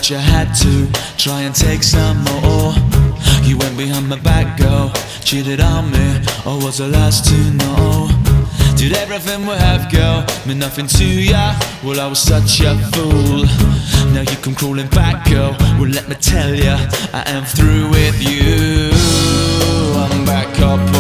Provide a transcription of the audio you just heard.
but you had to try and take some more. You went behind my back, girl, cheated on me, or was the last to know. Did everything we have, girl, mean nothing to ya? Well, I was such a fool. Now you come crawling back, girl. Well, let me tell ya, I am through with you. I'm back up